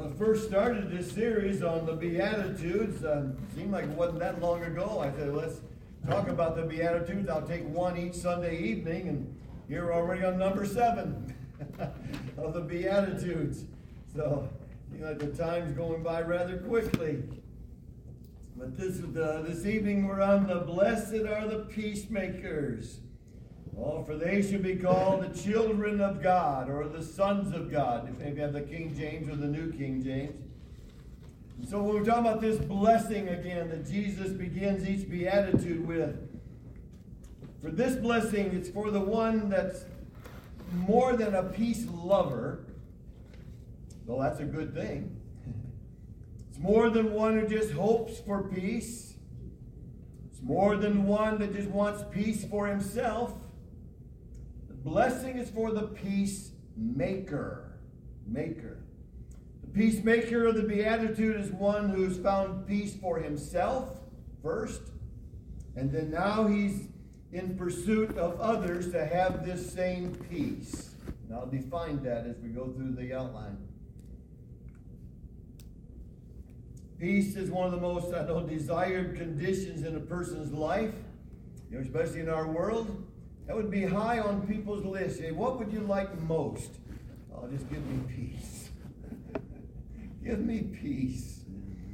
When I first started this series on the Beatitudes, seemed like it wasn't that long ago. I said, let's talk about the Beatitudes. I'll take one each Sunday evening, and you're already on number 7 of the Beatitudes. So, the time's going by rather quickly. But this evening we're on the Blessed are the Peacemakers. Oh, for they should be called the children of God, or the sons of God, if maybe you have the King James or the New King James. And so when we're talking about this blessing again that Jesus begins each beatitude with, for this blessing, it's for the one that's more than a peace lover. Well, that's a good thing. It's more than one who just hopes for peace. It's more than one that just wants peace for himself. Blessing is for the peacemaker. The peacemaker of the Beatitude is one who's found peace for himself first, and then now he's in pursuit of others to have this same peace. And I'll define that as we go through the outline. Peace is one of the most, desired conditions in a person's life, especially in our world. That would be high on people's list. Hey, what would you like most? Oh, just give me peace. Give me peace.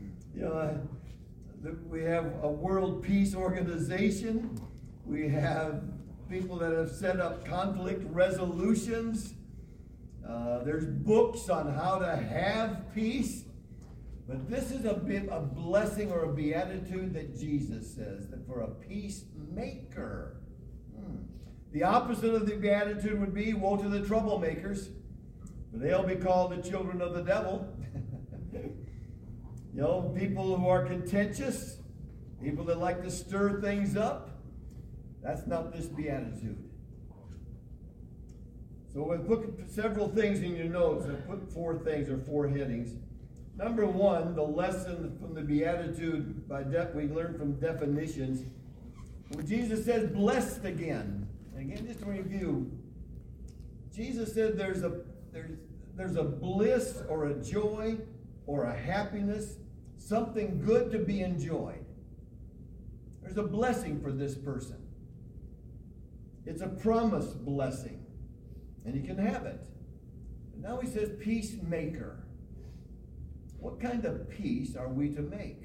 We have a World Peace Organization. We have people that have set up conflict resolutions. There's books on how to have peace. But this is a blessing or a beatitude that Jesus says, that for a peacemaker. The opposite of the beatitude would be, woe to the troublemakers, for they'll be called the children of the devil. People who are contentious, people that like to stir things up. That's not this beatitude. So we'll put several things in your notes. I put 4 things or 4 headings. Number 1, the lesson from the beatitude we learn from definitions. When Jesus says blessed again. And again, just to review, Jesus said there's a bliss or a joy or a happiness, something good to be enjoyed. There's a blessing for this person. It's a promised blessing, and you can have it. And now he says peacemaker. What kind of peace are we to make?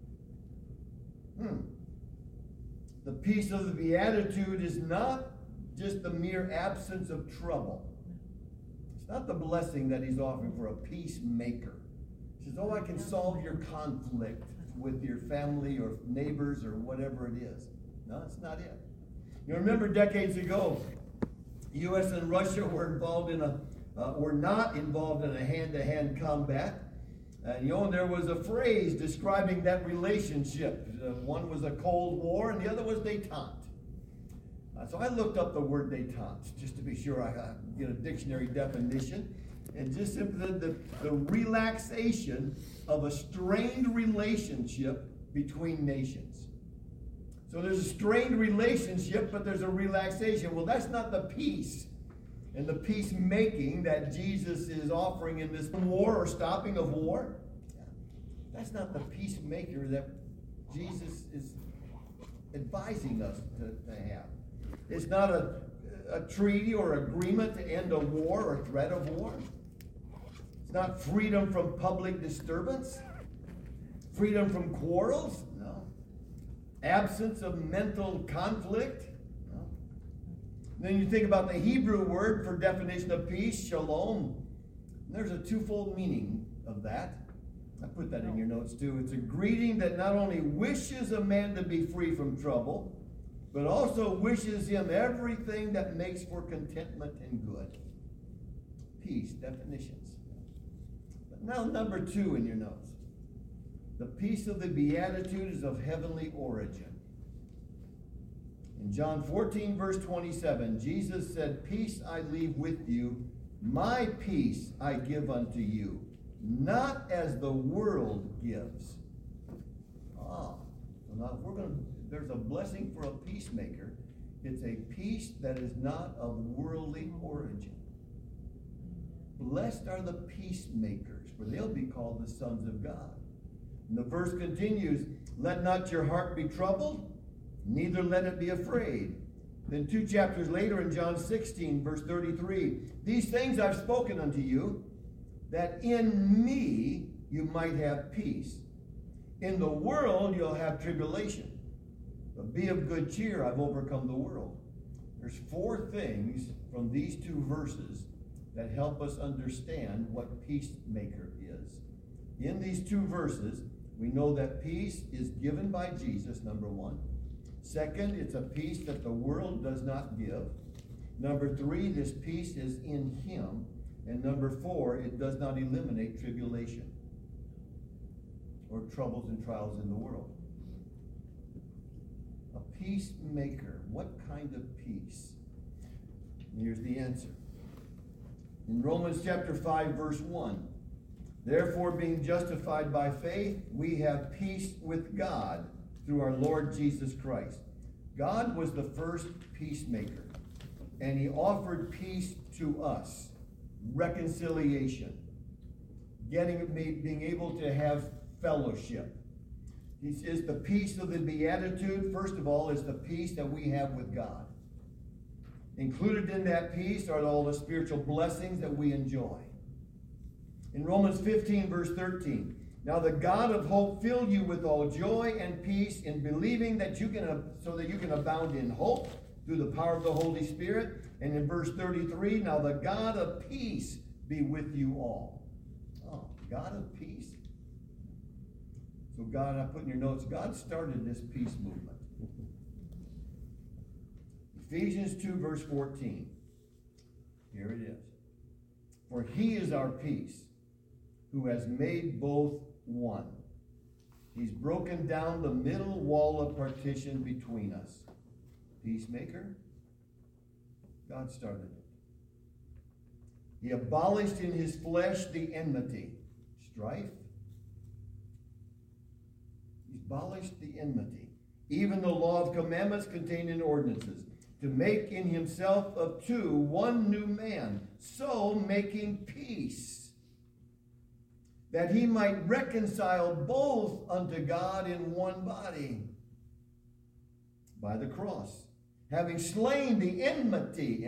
The peace of the Beatitude is not just the mere absence of trouble. It's not the blessing that he's offering for a peacemaker. He says, I can solve your conflict with your family or neighbors or whatever it is. No, that's not it. You remember decades ago, the U.S. and Russia were not involved in a hand-to-hand combat. And there was a phrase describing that relationship. One was a Cold War, and the other was détente. So I looked up the word détente, just to be sure I get a dictionary definition. And just simply the relaxation of a strained relationship between nations. So there's a strained relationship, but there's a relaxation. Well, that's not the peace and the peacemaking that Jesus is offering in this war or stopping of war. That's not the peacemaker that Jesus is advising us to have. It's not a treaty or agreement to end a war or threat of war. It's not freedom from public disturbance, freedom from quarrels, no. Absence of mental conflict, no. Then you think about the Hebrew word for definition of peace, shalom. There's a twofold meaning of that. I put that in your notes too. It's a greeting that not only wishes a man to be free from trouble, but also wishes him everything that makes for contentment and good. Peace, definitions. But now number 2 in your notes. The peace of the Beatitude is of heavenly origin. In John 14, verse 27, Jesus said, "Peace I leave with you, my peace I give unto you, not as the world gives." So now there's a blessing for a peacemaker. It's a peace that is not of worldly origin. Blessed are the peacemakers. for they'll be called the sons of God. And the verse continues, let not your heart be troubled, neither let it be afraid. Then 2 chapters later in John 16, verse 33, these things I've spoken unto you, that in me you might have peace. In the world you'll have tribulation. But be of good cheer, I've overcome the world. There's 4 things from these 2 verses that help us understand what peacemaker is. In these 2 verses, we know that peace is given by Jesus, number 1. Second, it's a peace that the world does not give. Number 3, this peace is in him. And number 4, it does not eliminate tribulation or troubles and trials in the world. A peacemaker, what kind of peace? Here's the answer. In Romans chapter 5, verse 1, therefore, being justified by faith, we have peace with God through our Lord Jesus Christ. God was the first peacemaker, and he offered peace to us, reconciliation, being able to have fellowship. He says the peace of the Beatitude, first of all, is the peace that we have with God. Included in that peace are all the spiritual blessings that we enjoy. In Romans 15, verse 13, now the God of hope fill you with all joy and peace in believing that so that you can abound in hope through the power of the Holy Spirit. And in verse 33, now the God of peace be with you all. Oh, God of peace. So God, I put in your notes, God started this peace movement. Ephesians 2, verse 14. Here it is. For he is our peace, who has made both one. He's broken down the middle wall of partition between us. Peacemaker, God started it. He abolished in his flesh the enmity, strife. He abolished the enmity, even the law of commandments contained in ordinances, to make in himself of 2 one new man, so making peace, that he might reconcile both unto God in one body by the cross, having slain the enmity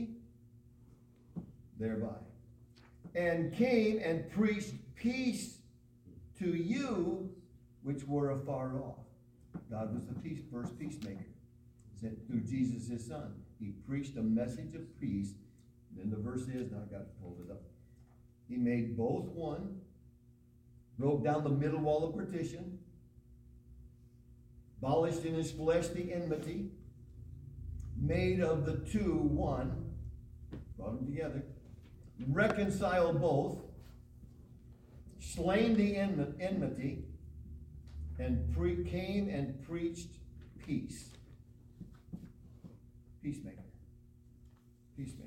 thereby, and came and preached peace to you which were afar off. God was the first peacemaker. Sent through Jesus, his son. He preached a message of peace. And then the verse is, now I got to hold it up. He made both one, broke down the middle wall of partition, abolished in his flesh the enmity, made of the 2 one, brought them together, reconciled both, slain the enmity, and came and preached peace. Peacemaker. Peacemaker.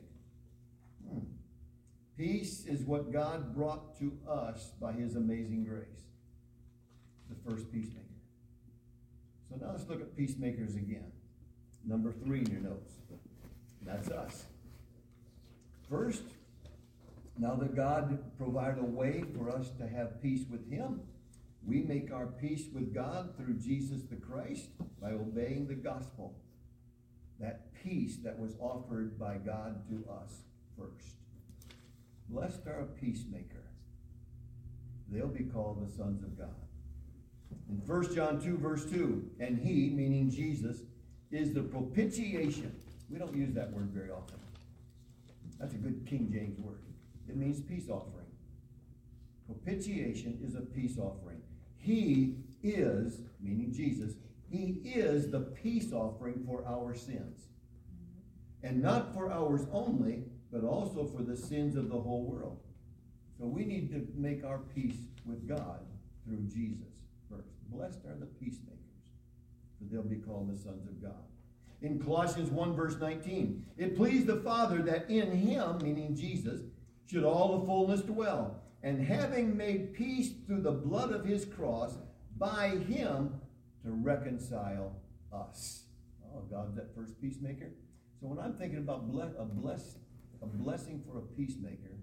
Peace is what God brought to us by his amazing grace. The first peacemaker. So now let's look at peacemakers again. Number 3 in your notes. That's us. First, now that God provided a way for us to have peace with him, we make our peace with God through Jesus the Christ by obeying the gospel. That peace that was offered by God to us first. Blessed are a peacemaker. They'll be called the sons of God. In 1 John 2, verse 2, and he, meaning Jesus, is the propitiation. We don't use that word very often. That's a good King James word. It means peace offering. Propitiation is a peace offering. He is, meaning Jesus, he is the peace offering for our sins. And not for ours only, but also for the sins of the whole world. So we need to make our peace with God through Jesus first. Blessed are the peacemakers, for they'll be called the sons of God. In Colossians 1, verse 19, it pleased the Father that in him, meaning Jesus, should all the fullness dwell, and having made peace through the blood of his cross, by him to reconcile us. Oh, God's that first peacemaker. So when I'm thinking about a blessing for a peacemaker,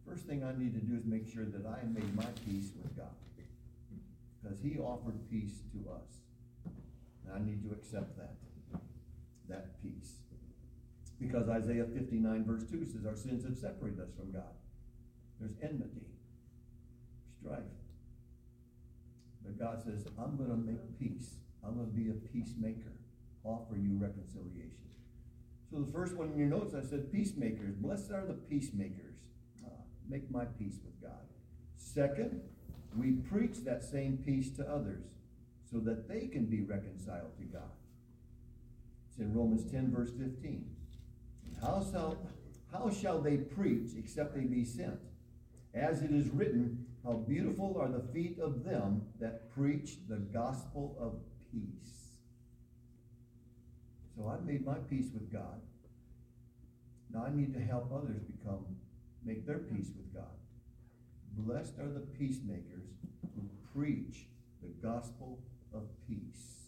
First thing I need to do is make sure that I made my peace with God. Because he offered peace to us. And I need to accept that peace. Because Isaiah 59 verse 2 says our sins have separated us from God. There's enmity, strife. But God says, I'm going to make peace. I'm going to be a peacemaker. Offer you reconciliation. So the first one in your notes, I said peacemakers. Blessed are the peacemakers. Make my peace with God. Second, we preach that same peace to others so that they can be reconciled to God. It's in Romans 10 verse 15. How shall they preach except they be sent? As it is written, how beautiful are the feet of them that preach the gospel of peace. So I've made my peace with God. Now I need to help others make their peace with God. Blessed are the peacemakers who preach the gospel of peace.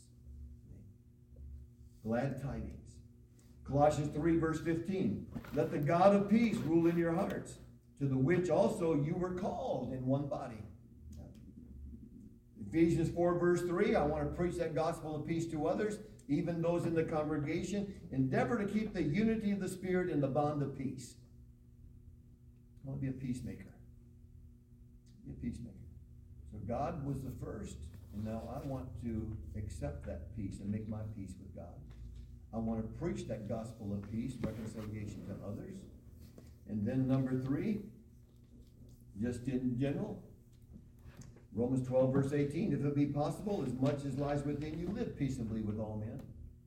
Glad tidings. Colossians 3 verse 15. Let the God of peace rule in your hearts, to the which also you were called in one body. Ephesians 4 verse 3. I want to preach that gospel of peace to others, even those in the congregation. Endeavor to keep the unity of the Spirit in the bond of peace. I want to be a peacemaker. Be a peacemaker. So God was the first, and now I want to accept that peace and make my peace with God. I want to preach that gospel of peace, reconciliation to others. And then number 3, just in general, Romans 12 verse 18, if it be possible, as much as lies within you, live peaceably with all men.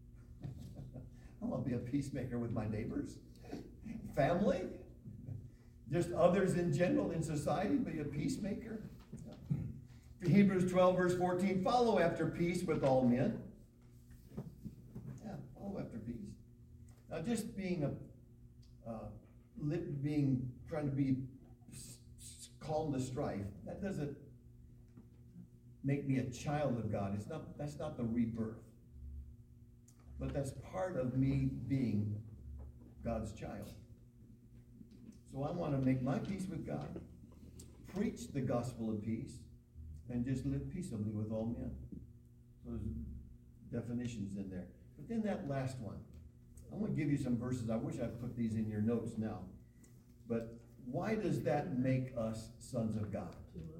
I want to be a peacemaker with my neighbors, family, just others in general in society, be a peacemaker. Hebrews 12 verse 14, follow after peace with all men. Yeah, follow after peace. Now just trying to be calm to strife, that doesn't make me a child of God. That's not the rebirth. But that's part of me being God's child. So I want to make my peace with God, preach the gospel of peace, and just live peaceably with all men. So there's definitions in there. But then that last one, I'm going to give you some verses. I wish I'd put these in your notes now. But why does that make us sons of God?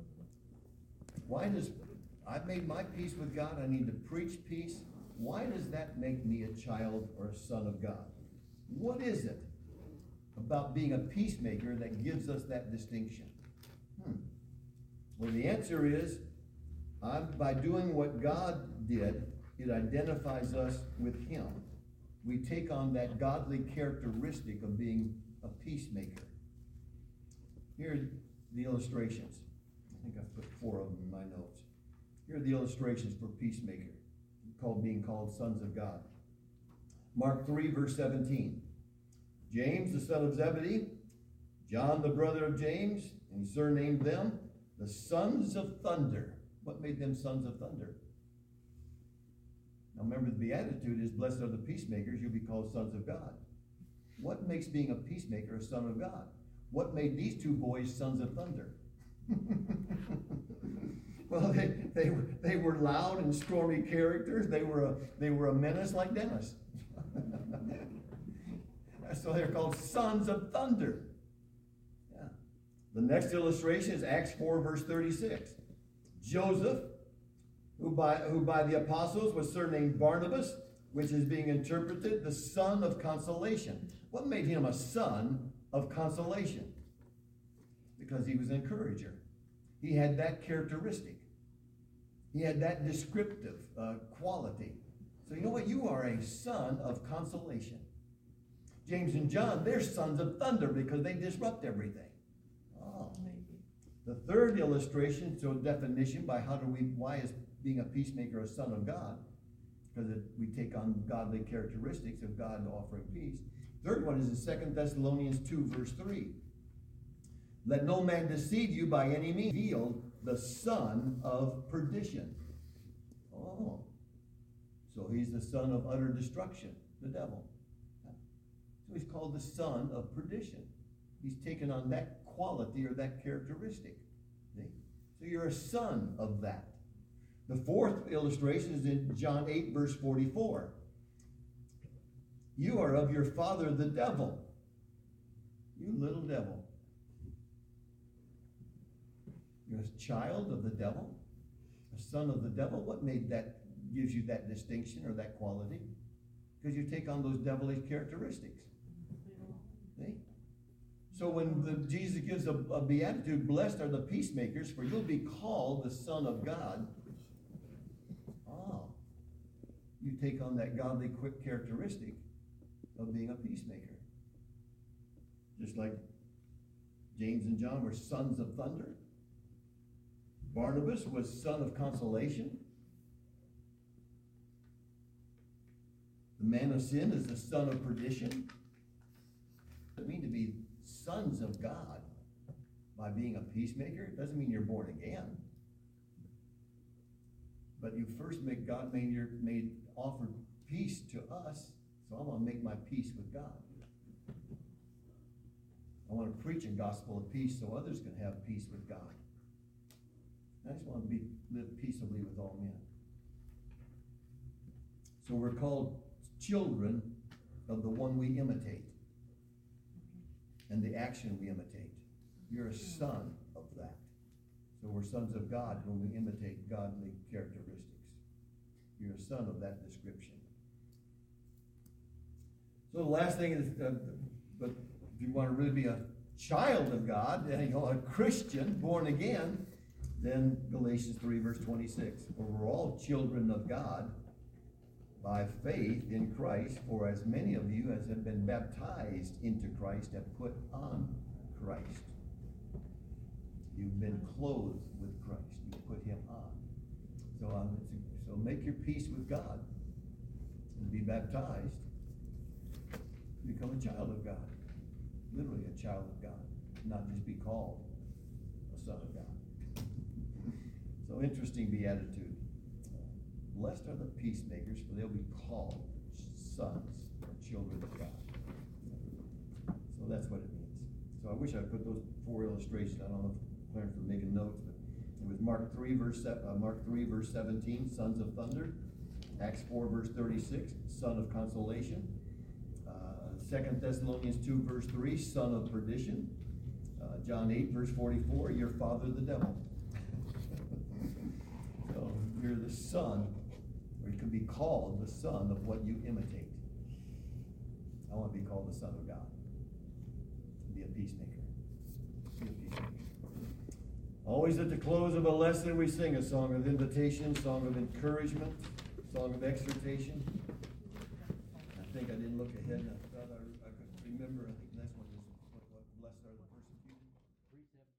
I've made my peace with God. I need to preach peace. Why does that make me a child or a son of God? What is it about being a peacemaker that gives us that distinction? Well, the answer is, by doing what God did, it identifies us with him. We take on that godly characteristic of being a peacemaker. Here are the illustrations. I think I've put 4 of them in my notes. Here are the illustrations for peacemaker, being called sons of God. Mark 3, verse 17. James, the son of Zebedee, John, the brother of James, and he surnamed them the sons of thunder. What made them sons of thunder? Now remember, the beatitude is, blessed are the peacemakers, you'll be called sons of God. What makes being a peacemaker a son of God? What made these 2 boys sons of thunder? Well, they were loud and stormy characters. They were a menace like Dennis. So they're called sons of thunder. Yeah. The next illustration is Acts 4 verse 36. Joseph, who by the apostles was surnamed Barnabas, which is being interpreted the son of consolation. What made him a son of consolation? Because he was an encourager. He had that characteristic. He had that descriptive quality. So you know what? You are a son of consolation. James and John, they're sons of thunder because they disrupt everything. Oh. The third illustration, so definition by why is being a peacemaker a son of God? Because we take on godly characteristics of God offering peace. Third one is in 2 Thessalonians 2 verse 3. Let no man deceive you by any means. Revealed the son of perdition. Oh. So he's the son of utter destruction, the devil. So he's called the son of perdition. He's taken on that quality or that characteristic. See? So you're a son of that. The fourth illustration is in John 8, verse 44. You are of your father, the devil. You little devil. You're a child of the devil, a son of the devil. What gives you that distinction or that quality? Because you take on those devilish characteristics. See? So when Jesus gives a beatitude, blessed are the peacemakers, for you'll be called the Son of God. You take on that godly quick characteristic of being a peacemaker. Just like James and John were sons of thunder. Barnabas was son of consolation. The man of sin is the son of perdition. It doesn't mean to be sons of God by being a peacemaker. It doesn't mean you're born again. But you first offered peace to us, so I want to make my peace with God. I want to preach a gospel of peace so others can have peace with God. I just want to live peaceably with all men. So we're called children of the one we imitate and the action we imitate. You're a son of that. So we're sons of God when we imitate godly characteristics. You're a son of that description. So the last thing is, but if you want to really be a child of God, a Christian, born again, then Galatians 3, verse 26. For we're all children of God by faith in Christ, for as many of you as have been baptized into Christ have put on Christ. You've been clothed with Christ. You put him on. So make your peace with God and be baptized. Become a child of God. Literally a child of God. Not just be called a son of God. So interesting beatitude. Blessed are the peacemakers, for they'll be called sons or children of God. So that's what it means. So I wish I put those 4 illustrations. I don't know if Clarence was making notes, but it was Mark 3, verse 17, sons of thunder. Acts 4, verse 36, son of consolation. 2 Thessalonians 2, verse 3, son of perdition. John 8, verse 44, your father the devil. So you're the son, or you could be called the son of what you imitate. I want to be called the son of God. Be a peacemaker. Be a peacemaker. Always at the close of a lesson, we sing a song of invitation, song of encouragement, song of exhortation. I think I didn't look ahead. I thought I